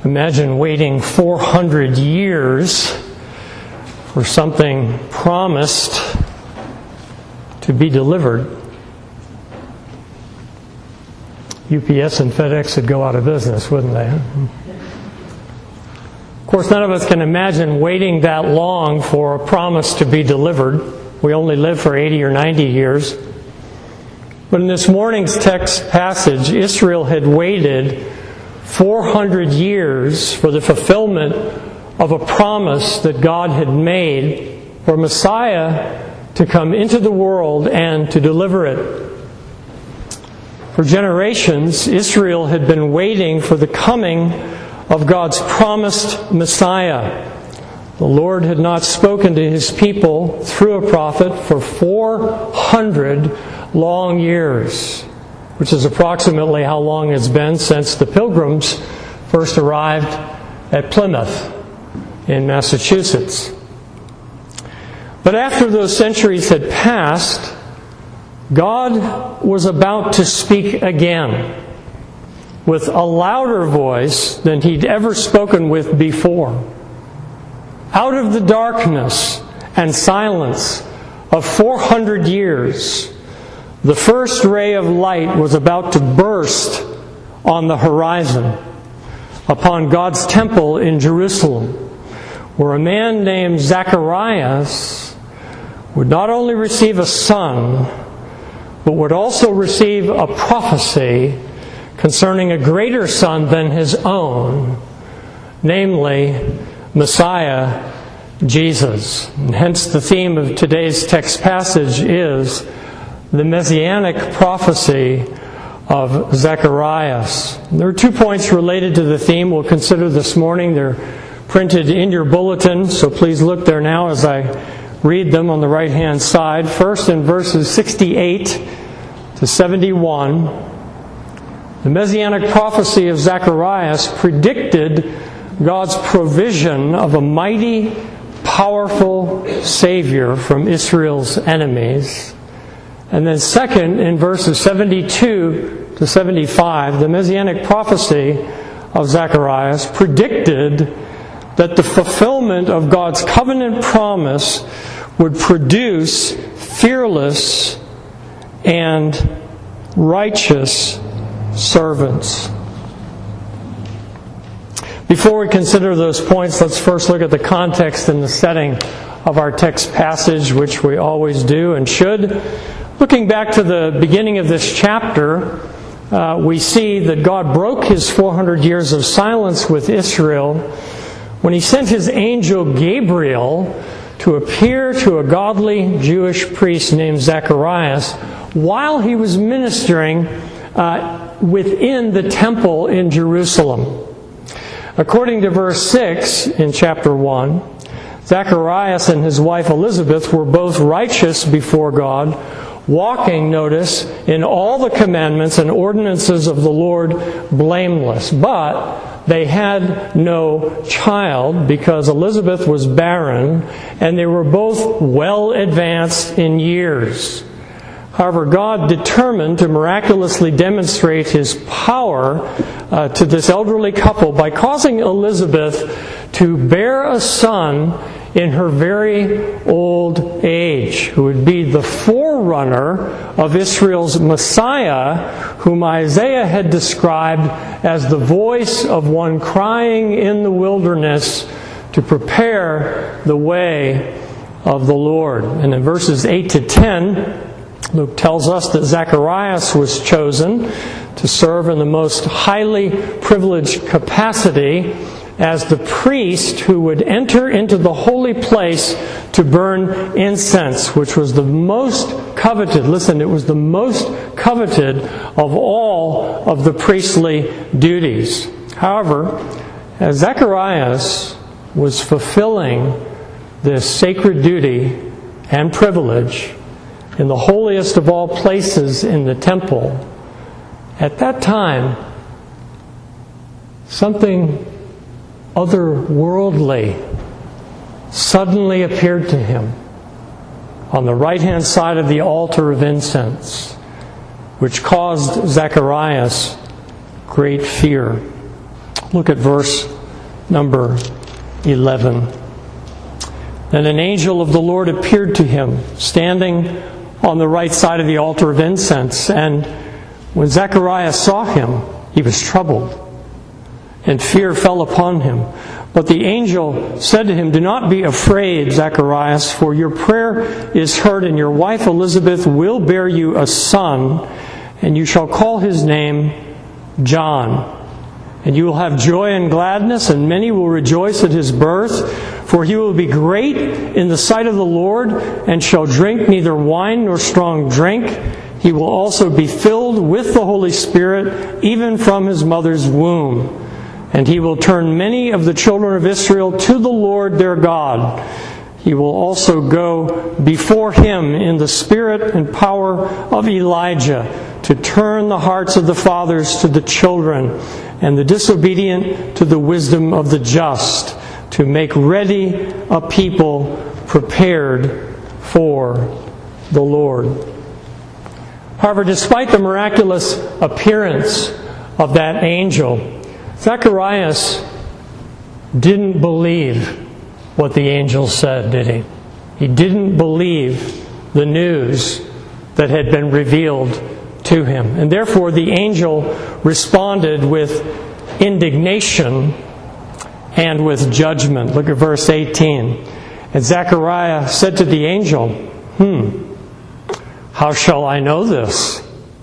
Imagine waiting 400 years for something promised to be delivered. UPS and FedEx would go out of business, wouldn't they? Of course, none of us can imagine waiting that long for a promise to be delivered. We only live for 80 or 90 years. But in this morning's text passage, Israel had waited 400 years for the fulfillment of a promise that God had made for Messiah to come into the world and to deliver it. For generations, Israel had been waiting for the coming of God's promised Messiah. The Lord had not spoken to His people through a prophet for 400 long years, which is approximately how long it's been since the Pilgrims first arrived at Plymouth in Massachusetts. But after those centuries had passed, God was about to speak again with a louder voice than He'd ever spoken with before. Out of the darkness and silence of 400 years, the first ray of light was about to burst on the horizon upon God's temple in Jerusalem, where a man named Zacharias would not only receive a son, but would also receive a prophecy concerning a greater son than his own, namely Messiah, Jesus. And hence the theme of today's text passage is the messianic prophecy of Zacharias. There are 2 points related to the theme we'll consider this morning. They're printed in your bulletin, so please look there now as I read them on the right-hand side. First, in verses 68 to 71, the messianic prophecy of Zacharias predicted God's provision of a mighty, powerful Savior from Israel's enemies. And then second, in verses 72 to 75, the messianic prophecy of Zacharias predicted that the fulfillment of God's covenant promise would produce fearless and righteous servants. Before we consider those points, let's first look at the context and the setting of our text passage, which we always do and should. Looking back to the beginning of this chapter, we see that God broke His 400 years of silence with Israel when He sent His angel Gabriel to appear to a godly Jewish priest named Zacharias while he was ministering within the temple in Jerusalem. According to verse 6 in chapter 1, Zacharias and his wife Elizabeth were both righteous before God, walking, notice, in all the commandments and ordinances of the Lord blameless. But they had no child because Elizabeth was barren, and they were both well advanced in years. However, God determined to miraculously demonstrate His power to this elderly couple by causing Elizabeth to bear a son in her very old age, who would be the forerunner of Israel's Messiah, whom Isaiah had described as the voice of one crying in the wilderness to prepare the way of the Lord. And in verses 8 to 10, Luke tells us that Zacharias was chosen to serve in the most highly privileged capacity as the priest who would enter into the holy place to burn incense, which was the most coveted. Listen, it was the most coveted of all of the priestly duties. However, as Zacharias was fulfilling this sacred duty and privilege in the holiest of all places in the temple, at that time, something otherworldly suddenly appeared to him on the right-hand side of the altar of incense, which caused Zacharias great fear. Look at verse number 11. Then an angel of the Lord appeared to him, standing on the right side of the altar of incense. And when Zacharias saw him, he was troubled, and fear fell upon him. But the angel said to him, "Do not be afraid, Zacharias, for your prayer is heard, and your wife Elizabeth will bear you a son, and you shall call his name John. And you will have joy and gladness, and many will rejoice at his birth, for he will be great in the sight of the Lord, and shall drink neither wine nor strong drink. He will also be filled with the Holy Spirit, even from his mother's womb. And he will turn many of the children of Israel to the Lord their God. He will also go before him in the spirit and power of Elijah, to turn the hearts of the fathers to the children, and the disobedient to the wisdom of the just, to make ready a people prepared for the Lord." However, despite the miraculous appearance of that angel, Zacharias didn't believe what the angel said, did he? He didn't believe the news that had been revealed to him. And therefore the angel responded with indignation and with judgment. Look at verse 18. And Zechariah said to the angel, "How shall I know this?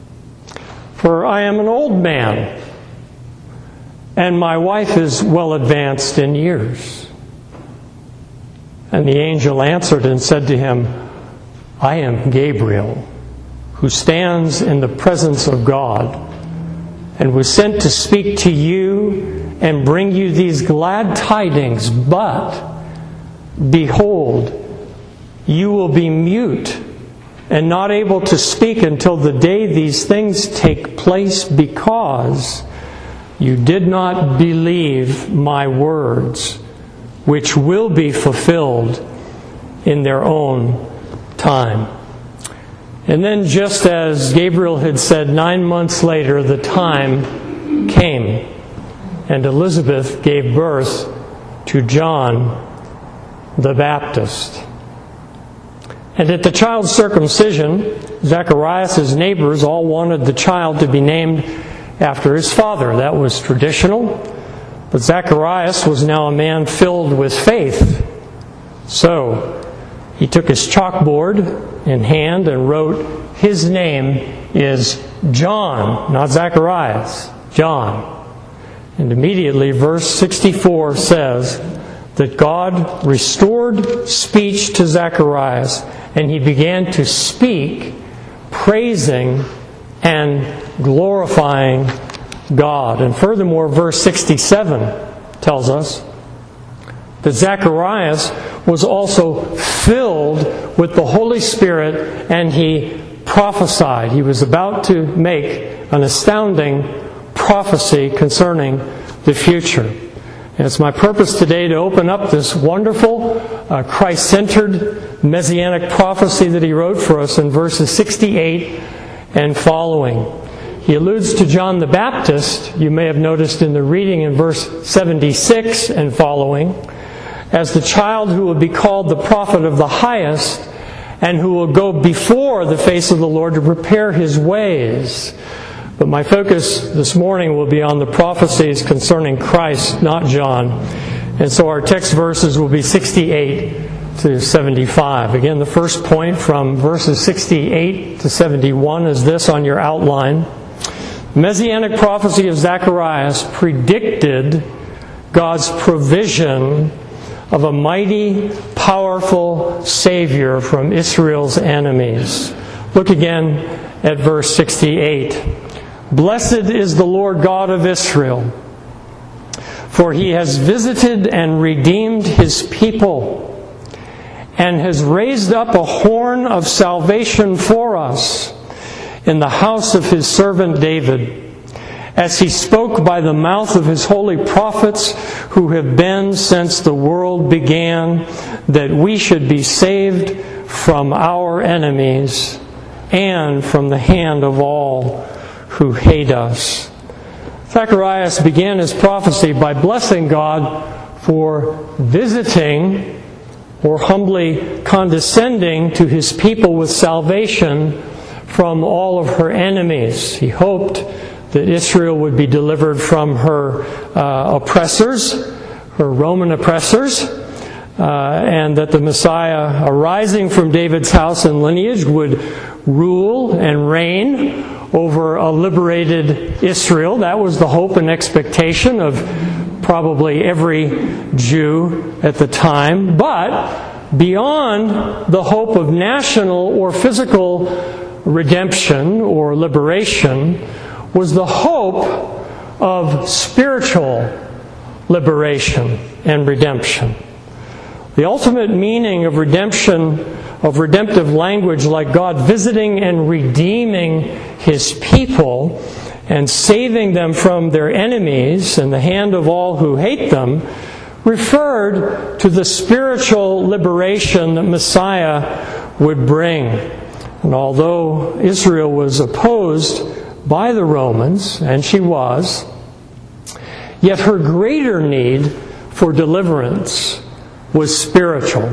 For I am an old man, and my wife is well advanced in years." And the angel answered and said to him, "I am Gabriel, who stands in the presence of God, and was sent to speak to you and bring you these glad tidings. But, behold, you will be mute and not able to speak until the day these things take place, because you did not believe my words, which will be fulfilled in their own time." And then, just as Gabriel had said, 9 months later, the time came, and Elizabeth gave birth to John the Baptist. And at the child's circumcision, Zacharias' neighbors all wanted the child to be named after his father. That was traditional. But Zacharias was now a man filled with faith. So he took his chalkboard in hand and wrote, "His name is John," not Zacharias, John. And immediately verse 64 says that God restored speech to Zacharias, and he began to speak, praising and glorifying God. And furthermore, verse 67 tells us that Zacharias was also filled with the Holy Spirit, and he prophesied. He was about to make an astounding prophecy concerning the future. And it's my purpose today to open up this wonderful, Christ-centered messianic prophecy that he wrote for us in verses 68 and following. He alludes to John the Baptist, you may have noticed in the reading in verse 76 and following, as the child who will be called the prophet of the highest, and who will go before the face of the Lord to prepare his ways. But my focus this morning will be on the prophecies concerning Christ, not John. And so our text verses will be 68 to 75. Again, the first point from verses 68 to 71 is this on your outline. The Messianic prophecy of Zacharias predicted God's provision of a mighty, powerful Savior from Israel's enemies. Look again at verse 68. "Blessed is the Lord God of Israel, for he has visited and redeemed his people, and has raised up a horn of salvation for us in the house of his servant David, as he spoke by the mouth of his holy prophets, who have been since the world began, that we should be saved from our enemies and from the hand of all who hate us, Zacharias began his prophecy by blessing God for visiting or humbly condescending to his people with salvation from all of her enemies. He hoped that Israel would be delivered from her oppressors, her Roman oppressors, and that the Messiah arising from David's house and lineage would rule and reign over a liberated Israel. That was the hope and expectation of probably every Jew at the time. But beyond the hope of national or physical redemption or liberation was the hope of spiritual liberation and redemption. The ultimate meaning of redemption, of redemptive language like God visiting and redeeming His people and saving them from their enemies and the hand of all who hate them, referred to the spiritual liberation that Messiah would bring. And although Israel was opposed by the Romans, and she was, yet her greater need for deliverance was spiritual.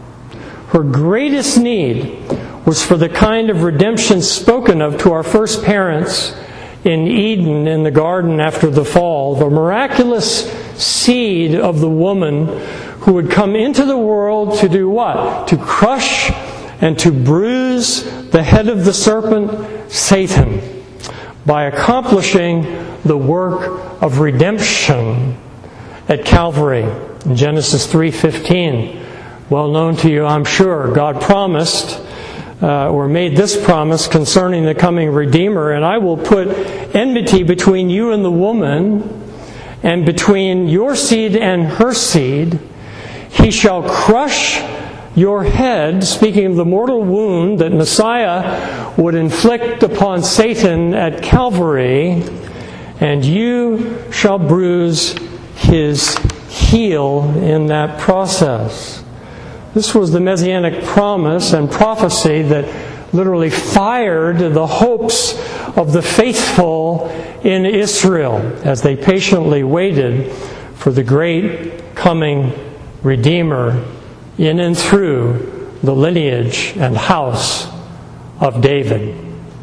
Her greatest need was for the kind of redemption spoken of to our first parents in Eden in the garden after the fall, the miraculous seed of the woman who would come into the world to do what? To crush and to bruise the head of the serpent, Satan, by accomplishing the work of redemption at Calvary. In Genesis 3:15, well known to you, I'm sure, God promised or made this promise concerning the coming Redeemer, and I will put enmity between you and the woman, and between your seed and her seed. He shall crush your head, speaking of the mortal wound that Messiah would inflict upon Satan at Calvary, and you shall bruise his heel in that process. This was the Messianic promise and prophecy that literally fired the hopes of the faithful in Israel as they patiently waited for the great coming Redeemer in and through the lineage and house of David.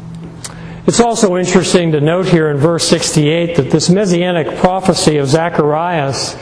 It's also interesting to note here in verse 68 that this Messianic prophecy of Zacharias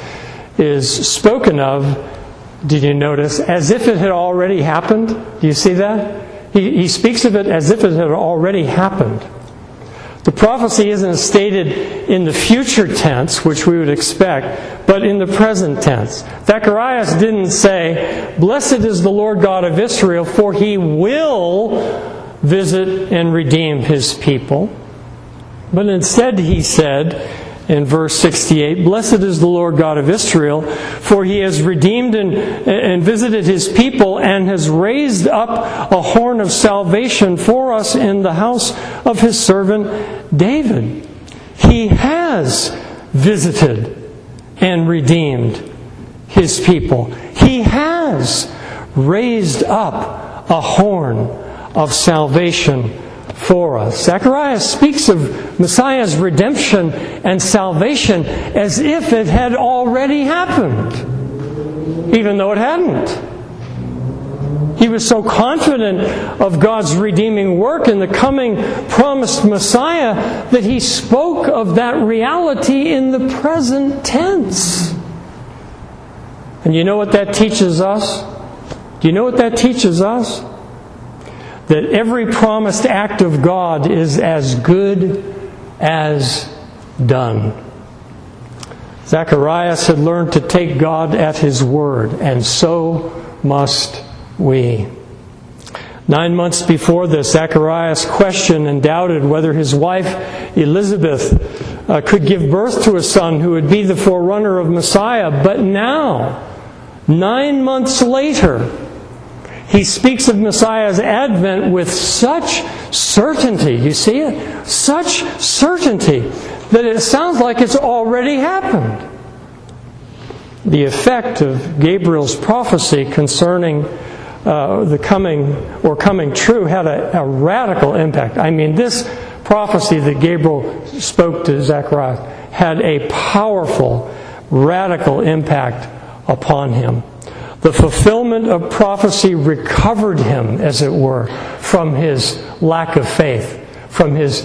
is spoken of, did you notice, as if it had already happened? Do you see that? He speaks of it as if it had already happened. The prophecy isn't stated in the future tense, which we would expect, but in the present tense. Zacharias didn't say, "Blessed is the Lord God of Israel, for He will visit and redeem His people." But instead he said, in verse 68, "Blessed is the Lord God of Israel, for He has redeemed and visited His people and has raised up a horn of salvation for us in the house of His servant David." He has visited and redeemed His people. He has raised up a horn of salvation for us. Zacharias speaks of Messiah's redemption and salvation as if it had already happened, even though it hadn't. He was so confident of God's redeeming work in the coming promised Messiah that he spoke of that reality in the present tense. And you know what that teaches us? Do you know what that teaches us? That every promised act of God is as good as done. Zacharias had learned to take God at His word, and so must we. 9 months before this, Zacharias questioned and doubted whether his wife Elizabeth could give birth to a son who would be the forerunner of Messiah. But now, 9 months later, he speaks of Messiah's advent with such certainty. You see it? Such certainty that it sounds like it's already happened. The effect of Gabriel's prophecy concerning the coming true had a radical impact. I mean, this prophecy that Gabriel spoke to Zacharias had a powerful, radical impact upon him. The fulfillment of prophecy recovered him, as it were, from his lack of faith, from his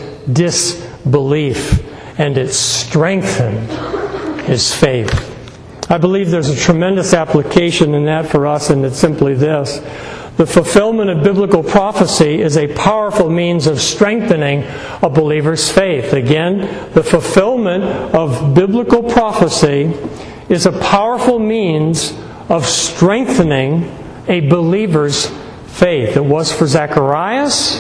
disbelief, and it strengthened his faith. I believe there's a tremendous application in that for us, and it's simply this. The fulfillment of biblical prophecy is a powerful means of strengthening a believer's faith. Again, the fulfillment of biblical prophecy is a powerful means of strengthening a believer's faith. It was for Zacharias,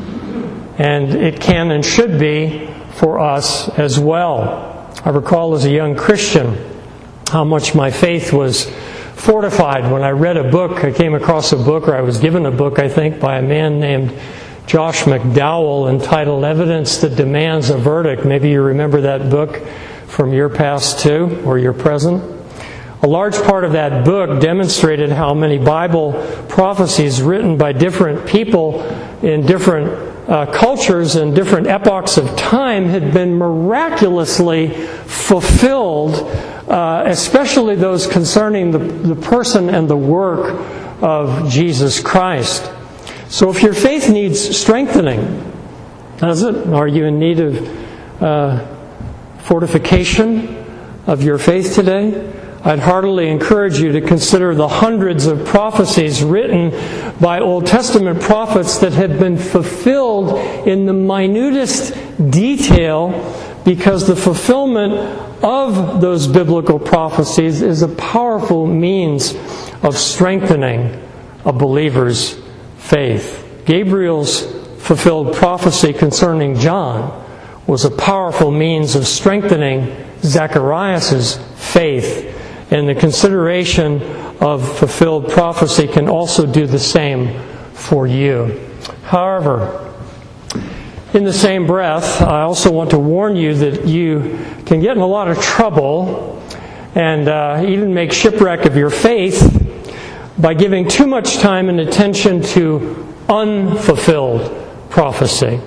and it can and should be for us as well. I recall as a young Christian how much my faith was fortified when I read a book. I came across a book, or I was given a book, I think, by a man named Josh McDowell entitled Evidence That Demands a Verdict. Maybe you remember that book from your past too, or your present. A large part of that book demonstrated how many Bible prophecies written by different people in different cultures and different epochs of time had been miraculously fulfilled, especially those concerning the person and the work of Jesus Christ. So if your faith needs strengthening, does it? Are you in need of fortification of your faith today? I'd heartily encourage you to consider the hundreds of prophecies written by Old Testament prophets that have been fulfilled in the minutest detail, because the fulfillment of those biblical prophecies is a powerful means of strengthening a believer's faith. Gabriel's fulfilled prophecy concerning John was a powerful means of strengthening Zacharias' faith. And the consideration of fulfilled prophecy can also do the same for you. However, in the same breath, I also want to warn you that you can get in a lot of trouble and even make shipwreck of your faith by giving too much time and attention to unfulfilled prophecy.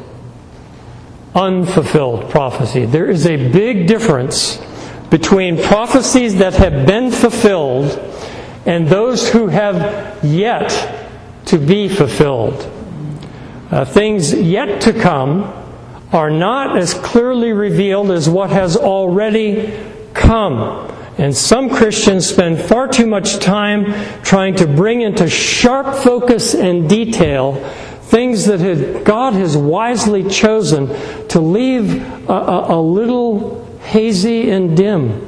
Unfulfilled prophecy. There is a big difference between prophecies that have been fulfilled and those who have yet to be fulfilled. Things yet to come are not as clearly revealed as what has already come. And some Christians spend far too much time trying to bring into sharp focus and detail things that God has wisely chosen to leave a little hazy and dim.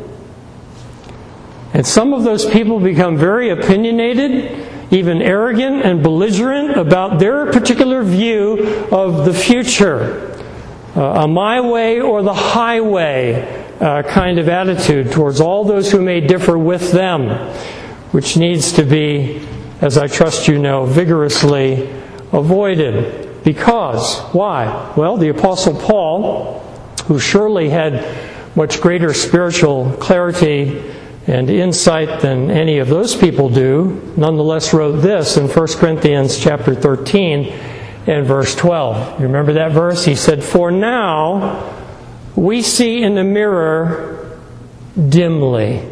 And some of those people become very opinionated, even arrogant and belligerent about their particular view of the future. A my way or the highway kind of attitude towards all those who may differ with them, which needs to be, as I trust you know, vigorously avoided. Because, why? Well, the Apostle Paul, who surely had much greater spiritual clarity and insight than any of those people do, nonetheless wrote this in 1 Corinthians chapter 13 and verse 12. You remember that verse? He said, "For now we see in the mirror dimly,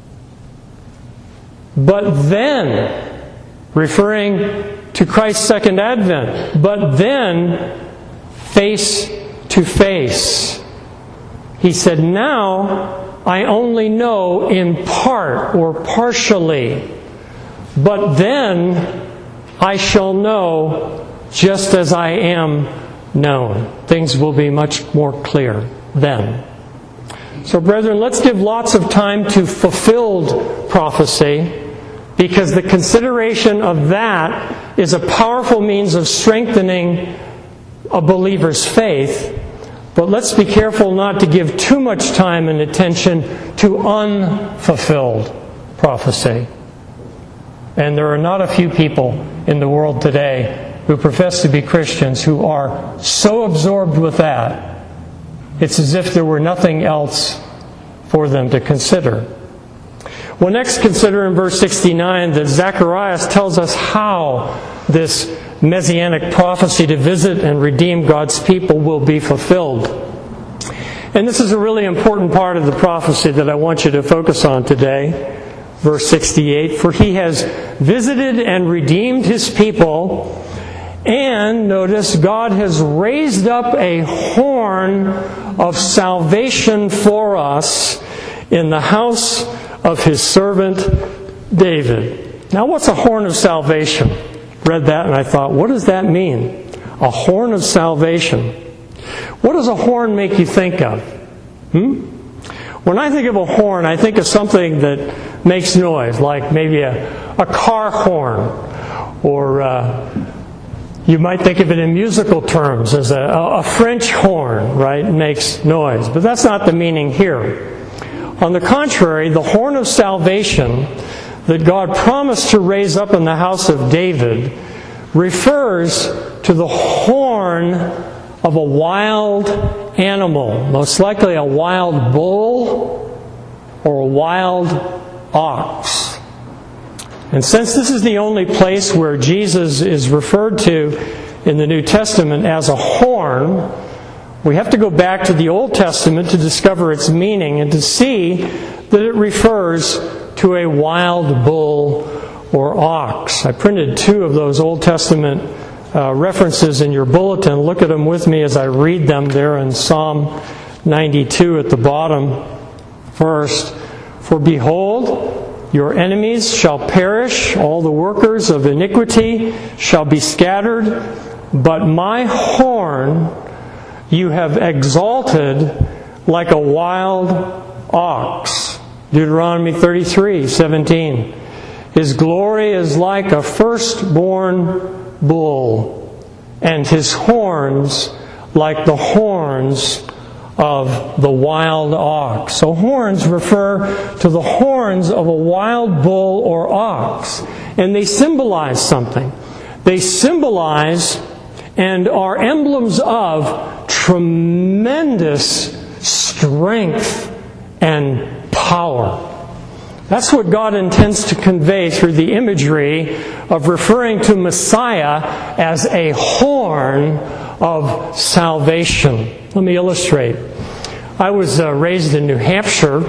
but then," referring to Christ's second advent, "but then face to face." He said, "Now I only know in part or partially, but then I shall know just as I am known." Things will be much more clear then. So, brethren, let's give lots of time to fulfilled prophecy, because the consideration of that is a powerful means of strengthening a believer's faith. But let's be careful not to give too much time and attention to unfulfilled prophecy. And there are not a few people in the world today who profess to be Christians who are so absorbed with that, it's as if there were nothing else for them to consider. Well, next consider in verse 69 that Zacharias tells us how this messianic prophecy to visit and redeem God's people will be fulfilled. And this is a really important part of the prophecy that I want you to focus on today. Verse 68, for he has visited and redeemed his people, and, notice, God has raised up a horn of salvation for us in the house of his servant David. Now, what's a horn of salvation? Read that and I thought, what does that mean? A horn of salvation. What does a horn make you think of? When I think of a horn, I think of something that makes noise, like maybe a car horn, or you might think of it in musical terms as a French horn, right? It makes noise. But that's not the meaning here. On the contrary, the horn of salvation that God promised to raise up in the house of David refers to the horn of a wild animal, most likely a wild bull or a wild ox. And since this is the only place where Jesus is referred to in the New Testament as a horn, we have to go back to the Old Testament to discover its meaning and to see that it refers to a wild bull or ox. I printed 2 of those Old Testament references in your bulletin. Look at them with me as I read them there in Psalm 92 at the bottom. First, for behold, your enemies shall perish, all the workers of iniquity shall be scattered, but my horn you have exalted like a wild ox. Deuteronomy 33:17. His glory is like a firstborn bull, and his horns like the horns of the wild ox. So horns refer to the horns of a wild bull or ox. And they symbolize something. They symbolize and are emblems of tremendous strength and power. That's what God intends to convey through the imagery of referring to Messiah as a horn of salvation. Let me illustrate. I was raised in New Hampshire,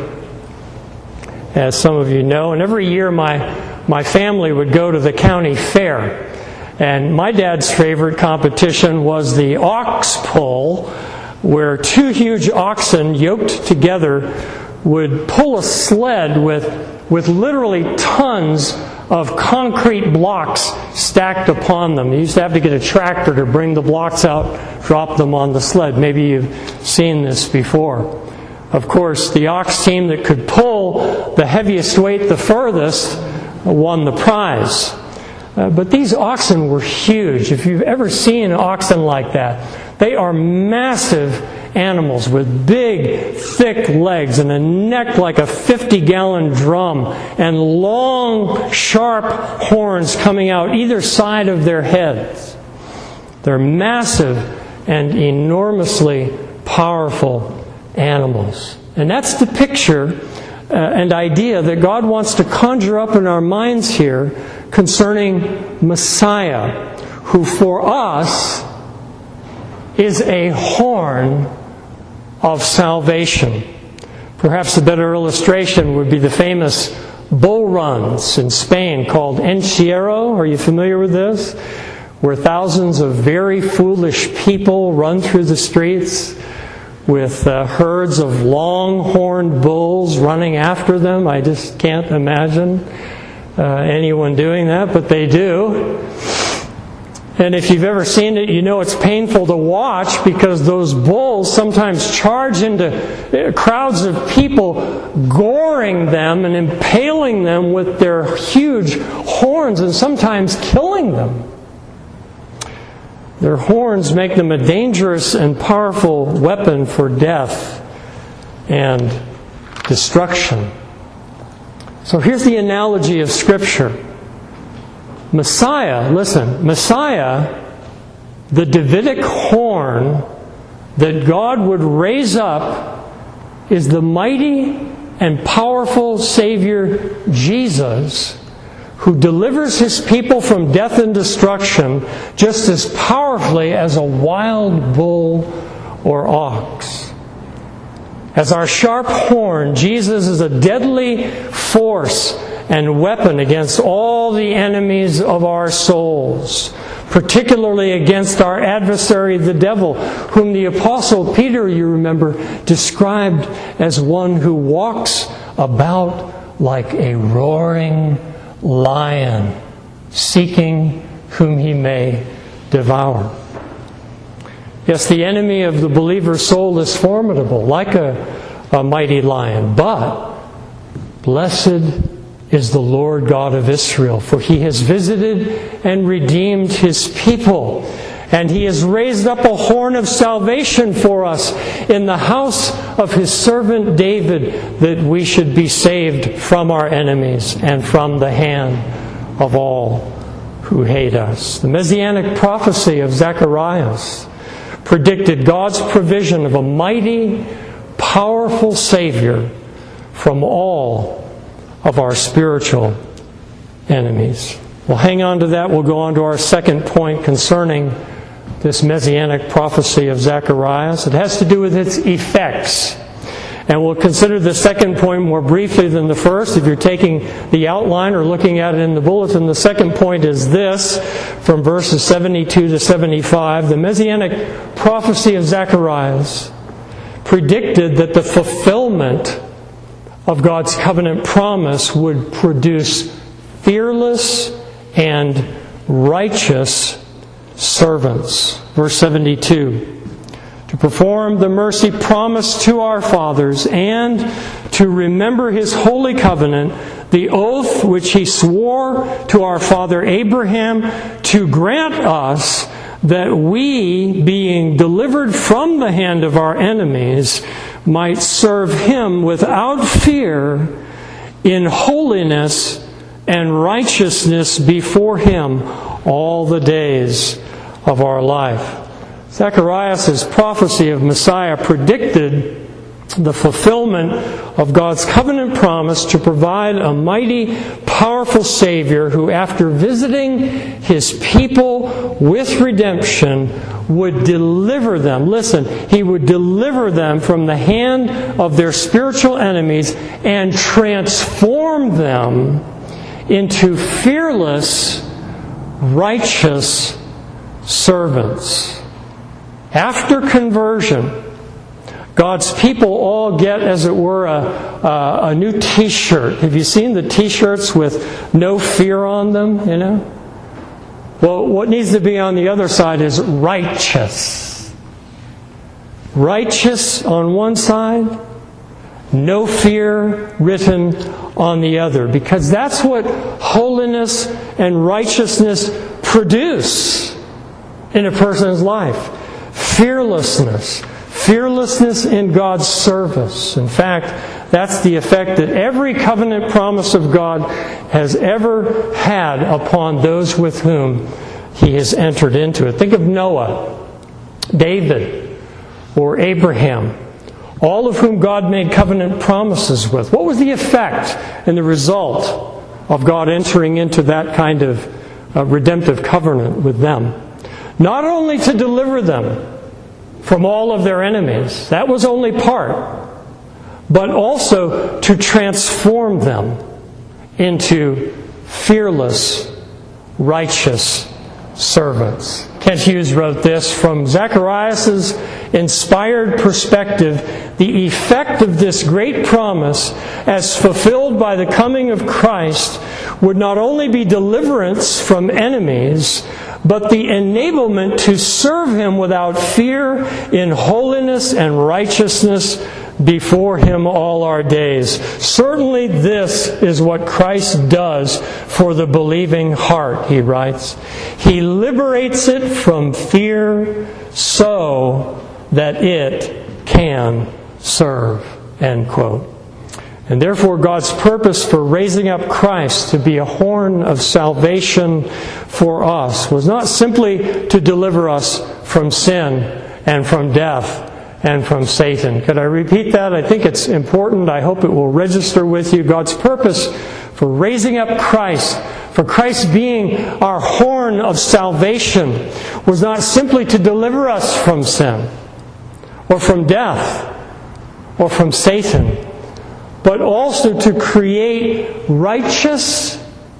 as some of you know, and every year my family would go to the county fair. And my dad's favorite competition was the ox pull, where 2 huge oxen yoked together would pull a sled with literally tons of concrete blocks stacked upon them. You used to have to get a tractor to bring the blocks out, drop them on the sled. Maybe you've seen this before. Of course, the ox team that could pull the heaviest weight the furthest won the prize. But these oxen were huge. If you've ever seen oxen like that, they are massive animals with big, thick legs and a neck like a 50-gallon drum and long, sharp horns coming out either side of their heads. They're massive and enormously powerful animals. And that's the picture and idea that God wants to conjure up in our minds here concerning Messiah, who for us is a horn of salvation. Perhaps a better illustration would be the famous bull runs in Spain called Encierro. Are you familiar with this? Where thousands of very foolish people run through the streets with herds of long-horned bulls running after them. I just can't imagine anyone doing that, but they do. And if you've ever seen it, you know it's painful to watch because those bulls sometimes charge into crowds of people, goring them and impaling them with their huge horns and sometimes killing them. Their horns make them a dangerous and powerful weapon for death and destruction. So here's the analogy of Scripture. Messiah, listen, Messiah, the Davidic horn that God would raise up, is the mighty and powerful Savior Jesus, who delivers His people from death and destruction just as powerfully as a wild bull or ox. As our sharp horn, Jesus is a deadly force and weapon against all the enemies of our souls, particularly against our adversary, the devil, whom the Apostle Peter, you remember, described as one who walks about like a roaring lion, seeking whom he may devour. Yes, the enemy of the believer's soul is formidable, like a mighty lion. But blessed is the Lord God of Israel, for He has visited and redeemed His people. And He has raised up a horn of salvation for us in the house of His servant David, that we should be saved from our enemies and from the hand of all who hate us. The Messianic prophecy of Zacharias predicted God's provision of a mighty, powerful Savior from all of our spiritual enemies. We'll hang on to that. We'll go on to our second point concerning this Messianic prophecy of Zacharias. It has to do with its effects. And we'll consider the second point more briefly than the first. If you're taking the outline or looking at it in the bulletin, the second point is this, from verses 72 to 75. The Messianic prophecy of Zacharias predicted that the fulfillment of God's covenant promise would produce fearless and righteous servants. Verse 72. To perform the mercy promised to our fathers and to remember His holy covenant, the oath which He swore to our father Abraham, to grant us that we, being delivered from the hand of our enemies, might serve Him without fear in holiness and righteousness before Him all the days of our life. Zacharias' prophecy of Messiah predicted the fulfillment of God's covenant promise to provide a mighty, powerful Savior who, after visiting His people with redemption, would deliver them. Listen, He would deliver them from the hand of their spiritual enemies and transform them into fearless, righteous servants. After conversion, God's people all get, as it were, a new T-shirt. Have you seen the T-shirts with no fear on them, you know? Well, what needs to be on the other side is righteous. Righteous on one side, no fear written on the other. Because that's what holiness and righteousness produce in a person's life. Fearlessness. Fearlessness in God's service. In fact, that's the effect that every covenant promise of God has ever had upon those with whom He has entered into it. Think of Noah, David, or Abraham, all of whom God made covenant promises with. What was the effect and the result of God entering into that kind of redemptive covenant with them? Not only to deliver them from all of their enemies, that was only part, but also to transform them into fearless, righteous servants. Kent Hughes wrote this: from Zacharias' inspired perspective, the effect of this great promise, as fulfilled by the coming of Christ, would not only be deliverance from enemies, but the enablement to serve Him without fear in holiness and righteousness before Him all our days. Certainly this is what Christ does for the believing heart, he writes. He liberates it from fear so that it can serve. End quote. And therefore God's purpose for raising up Christ to be a horn of salvation for us was not simply to deliver us from sin and from death and from Satan. Could I repeat that? I think it's important. I hope it will register with you. God's purpose for raising up Christ, for Christ being our horn of salvation, was not simply to deliver us from sin or from death or from Satan, but also to create righteous,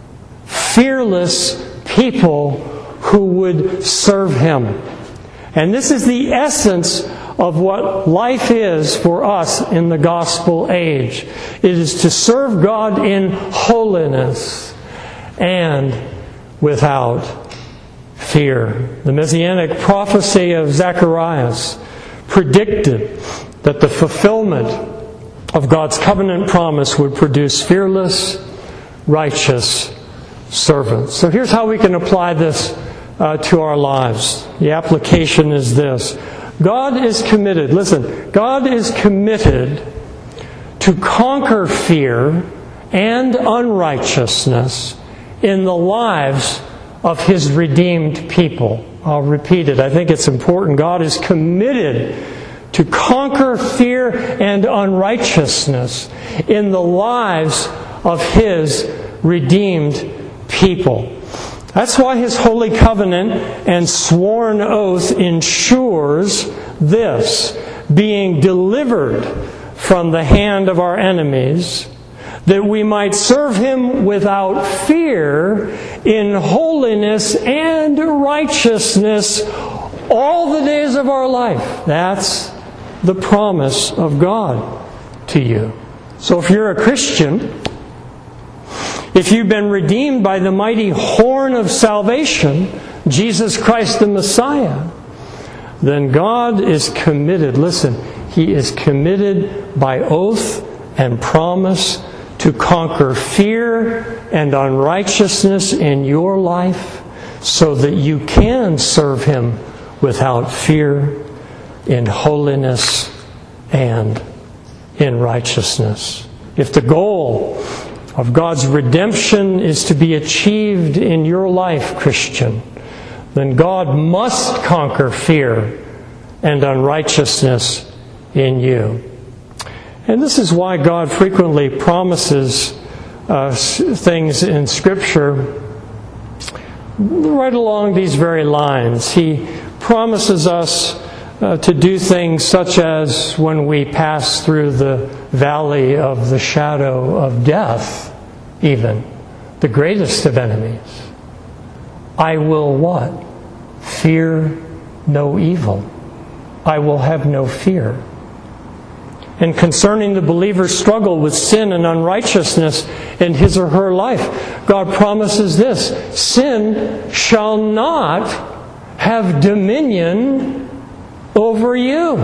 fearless people who would serve Him. And this is the essence of what life is for us in the gospel age. It is to serve God in holiness and without fear. The Messianic prophecy of Zacharias predicted that the fulfillment of God's covenant promise would produce fearless, righteous servants. So here's how we can apply this to our lives. The application is this. God is committed, listen, God is committed to conquer fear and unrighteousness in the lives of His redeemed people. I'll repeat it. I think it's important. God is committed to conquer fear and unrighteousness in the lives of His redeemed people. That's why His holy covenant and sworn oath ensures this: being delivered from the hand of our enemies, that we might serve Him without fear, in holiness and righteousness all the days of our life. That's the promise of God to you. So if you're a Christian, if you've been redeemed by the mighty horn of salvation, Jesus Christ the Messiah, then God is committed. Listen, He is committed by oath and promise to conquer fear and unrighteousness in your life so that you can serve Him without fear, in holiness and in righteousness. If the goal of God's redemption is to be achieved in your life, Christian, then God must conquer fear and unrighteousness in you. And this is why God frequently promises things in Scripture right along these very lines. He promises us to do things such as when we pass through the valley of the shadow of death, even the greatest of enemies, I will what? Fear no evil. I will have no fear. And concerning the believer's struggle with sin and unrighteousness in his or her life, God promises this: sin shall not have dominion over you.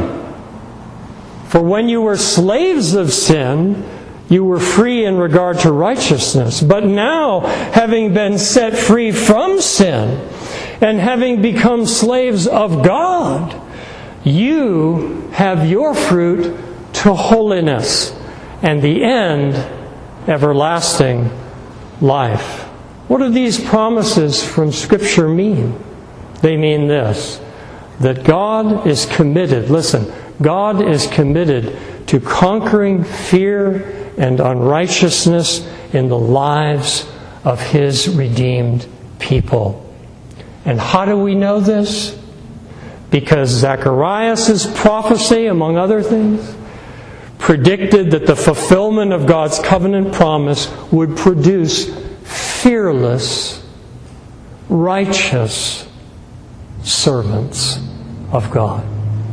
For when you were slaves of sin, you were free in regard to righteousness. But now, having been set free from sin, and having become slaves of God, you have your fruit to holiness, and the end, everlasting life. What do these promises from Scripture mean? They mean this: that God is committed, listen, God is committed to conquering fear and unrighteousness in the lives of His redeemed people. And how do we know this? Because Zacharias' prophecy, among other things, predicted that the fulfillment of God's covenant promise would produce fearless, righteous servants of God.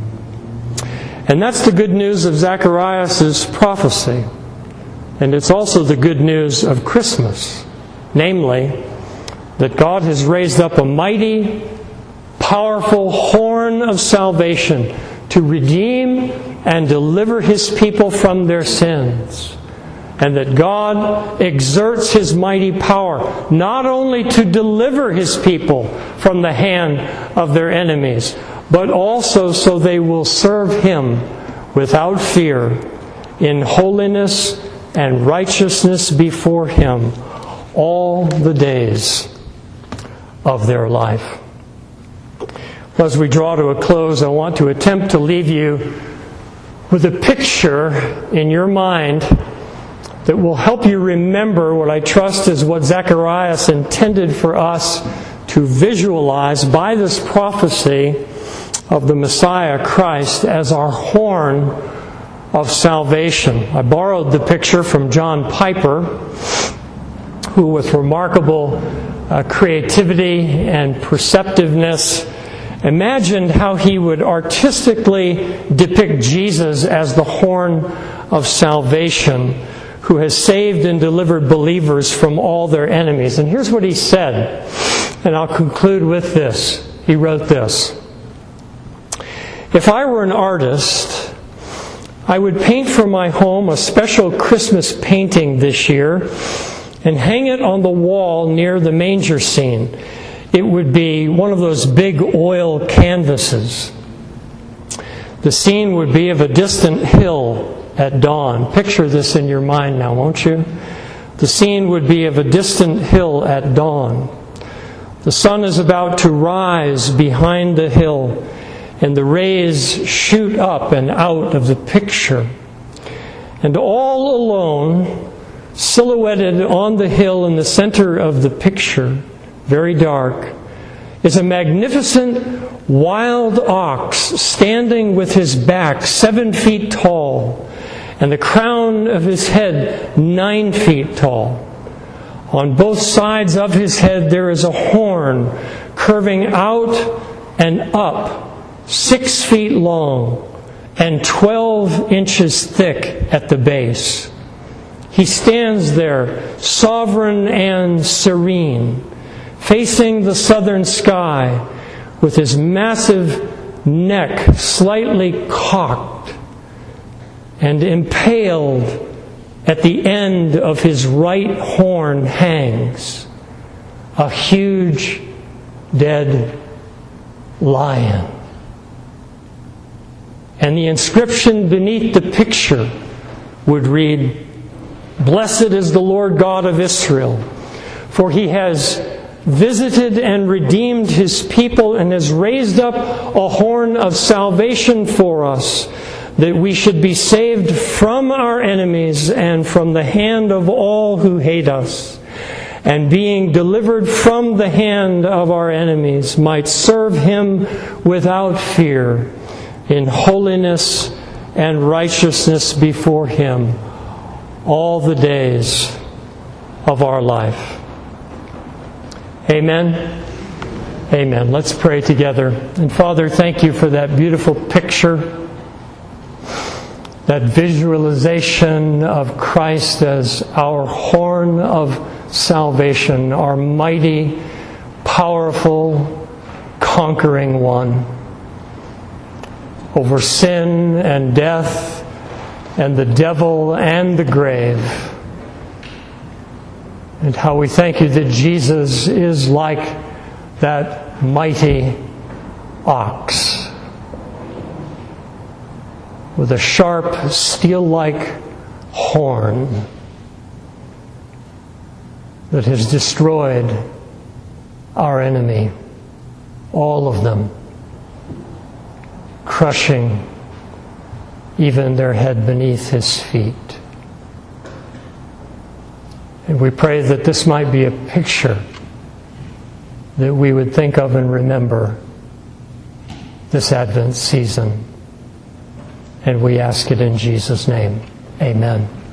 And that's the good news of Zacharias' prophecy. And it's also the good news of Christmas. Namely, that God has raised up a mighty, powerful horn of salvation to redeem and deliver His people from their sins. And that God exerts His mighty power not only to deliver His people from the hand of their enemies, but also so they will serve Him without fear, in holiness and righteousness before Him all the days of their life. As we draw to a close, I want to attempt to leave you with a picture in your mind that will help you remember what I trust is what Zacharias intended for us to visualize by this prophecy of the Messiah Christ as our horn of salvation. I borrowed the picture from John Piper, who with remarkable creativity and perceptiveness imagined how he would artistically depict Jesus as the horn of salvation who has saved and delivered believers from all their enemies. And here's what he said, and I'll conclude with this. He wrote this: "If I were an artist, I would paint for my home a special Christmas painting this year and hang it on the wall near the manger scene. It would be one of those big oil canvases. The scene would be of a distant hill at dawn." Picture this in your mind now, won't you? The scene would be of a distant hill at dawn. The sun is about to rise behind the hill, and the rays shoot up and out of the picture. And all alone, silhouetted on the hill in the center of the picture, very dark, is a magnificent wild ox standing with his back 7 feet tall and the crown of his head 9 feet tall. On both sides of his head there is a horn curving out and up 6 feet long and 12 inches thick at the base. He stands there, sovereign and serene, facing the southern sky, with his massive neck slightly cocked, and impaled at the end of his right horn hangs a huge dead lion. And the inscription beneath the picture would read, "Blessed is the Lord God of Israel, for He has visited and redeemed His people and has raised up a horn of salvation for us, that we should be saved from our enemies and from the hand of all who hate us, and being delivered from the hand of our enemies might serve Him without fear, in holiness and righteousness before Him all the days of our life." Amen. Amen. Let's pray together. And Father, thank you for that beautiful picture, that visualization of Christ as our horn of salvation, our mighty, powerful, conquering one over sin and death and the devil and the grave. And how we thank you that Jesus is like that mighty ox, with a sharp, steel-like horn that has destroyed our enemy, all of them, crushing even their head beneath His feet. And we pray that this might be a picture that we would think of and remember this Advent season. And we ask it in Jesus' name. Amen.